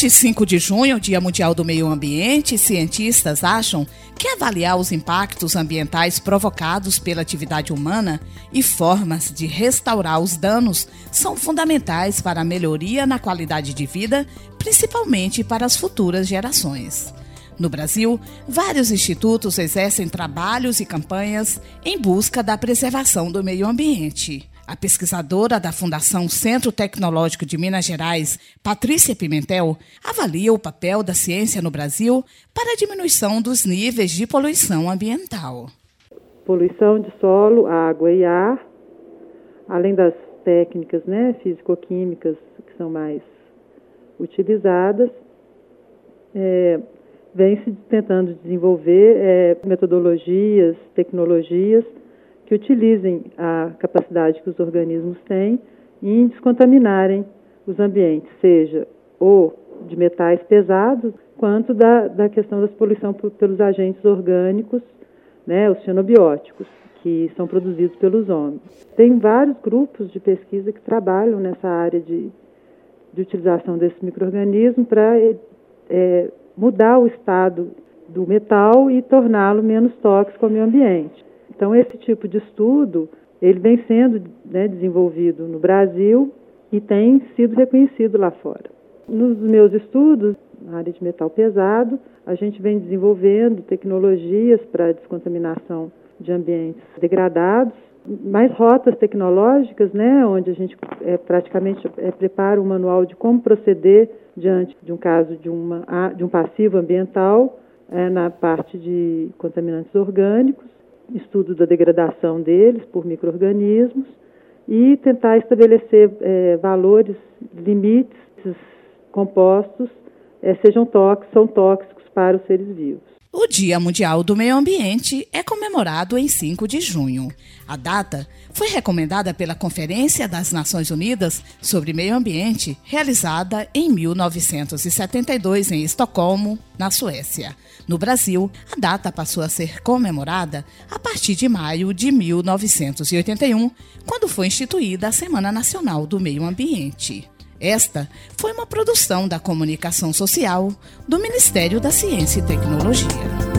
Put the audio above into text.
Neste 5 de junho, Dia Mundial do Meio Ambiente, cientistas acham que avaliar os impactos ambientais provocados pela atividade humana e formas de restaurar os danos são fundamentais para a melhoria na qualidade de vida, principalmente para as futuras gerações. No Brasil, vários institutos exercem trabalhos e campanhas em busca da preservação do meio ambiente. A pesquisadora da Fundação Centro Tecnológico de Minas Gerais, Patrícia Pimentel, avalia o papel da ciência no Brasil para a diminuição dos níveis de poluição ambiental. Poluição de solo, água e ar, além das técnicas físico-químicas que são mais utilizadas, vem se tentando desenvolver metodologias, tecnologias que utilizem a capacidade que os organismos têm em descontaminarem os ambientes, seja ou de metais pesados, quanto da questão da poluição pelos agentes orgânicos, os cianobióticos, que são produzidos pelos homens. Tem vários grupos de pesquisa que trabalham nessa área de utilização desses micro-organismos para mudar o estado do metal e torná-lo menos tóxico ao meio ambiente. Então, esse tipo de estudo, ele vem sendo desenvolvido no Brasil e tem sido reconhecido lá fora. Nos meus estudos, na área de metal pesado, a gente vem desenvolvendo tecnologias para descontaminação de ambientes degradados, mais rotas tecnológicas, onde a gente praticamente prepara um manual de como proceder diante de um caso de um passivo ambiental na parte de contaminantes orgânicos, estudo da degradação deles por micro-organismos e tentar estabelecer valores, limites, esses compostos são tóxicos para os seres vivos. O Dia Mundial do Meio Ambiente é comemorado em 5 de junho. A data foi recomendada pela Conferência das Nações Unidas sobre Meio Ambiente, realizada em 1972 em Estocolmo, na Suécia. No Brasil, a data passou a ser comemorada a partir de maio de 1981, quando foi instituída a Semana Nacional do Meio Ambiente. Esta foi uma produção da Comunicação Social do Ministério da Ciência e Tecnologia.